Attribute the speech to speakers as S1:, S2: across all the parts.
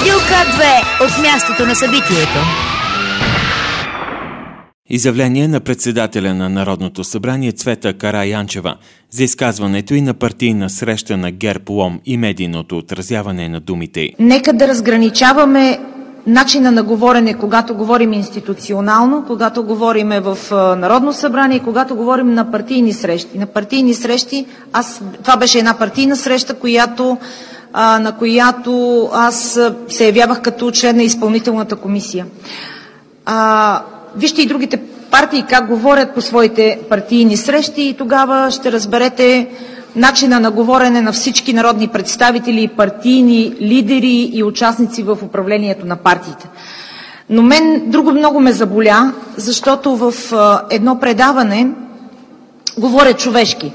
S1: Радио К2 от мястото на събитието.
S2: Изявление на председателя на Народното събрание Цвета Караянчева за изказването и на партийна среща на ГЕРБ ЛОМ и медийното отразяване на думите.
S3: Нека да разграничаваме начина на говорене, когато говорим институционално, когато говорим в Народно събрание, когато говорим на партийни срещи. На партийни срещи, това беше една партийна среща, на която аз се явявах като член на изпълнителната комисия. Вижте и другите партии как говорят по своите партийни срещи и тогава ще разберете начина на говорене на всички народни представители, партийни лидери и участници в управлението на партиите. Но мен друго много ме заболя, защото в едно предаване говоря човешки.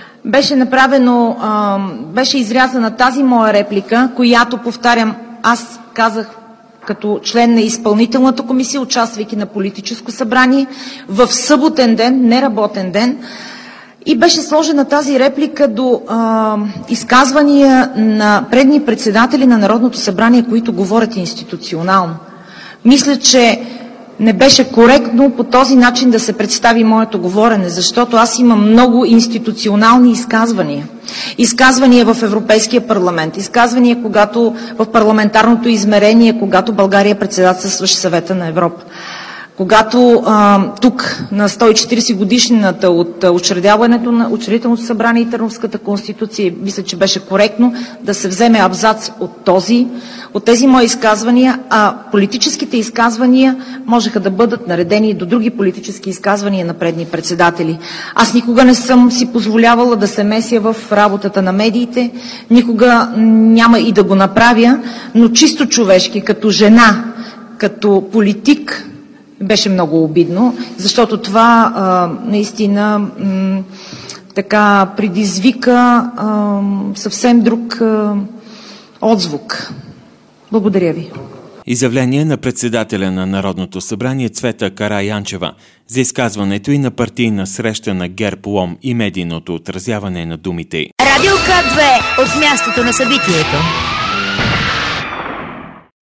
S3: Беше изрязана тази моя реплика, която, повтарям, аз казах като член на изпълнителната комисия, участвайки на политическо събрание в съботен ден, неработен ден, и беше сложена тази реплика до изказвания на предни председатели на Народното събрание, които говорят институционално. Мисля, че не беше коректно по този начин да се представи моето говорене, защото аз имам много институционални изказвания. Изказвания в Европейския парламент, изказвания в парламентарното измерение, когато България председателстваше Съвета на Европа. Когато тук на 140 годишнината от учредяването на Учредителното събрание и Търновската конституция, мисля, че беше коректно да се вземе абзац от тези мои изказвания, а политическите изказвания можеха да бъдат наредени до други политически изказвания на предни председатели. Аз никога не съм си позволявала да се меся в работата на медиите, никога няма и да го направя, но чисто човешки, като жена, като политик, беше много обидно, защото това наистина така предизвика съвсем друг отзвук. Благодаря ви.
S2: Изявление на председателя на Народното събрание Цвета Караянчева за изказването и на партийна среща на ГЕРБ ЛОМ и медийното отразяване на думите.
S1: Радио К2 от мястото на събитието.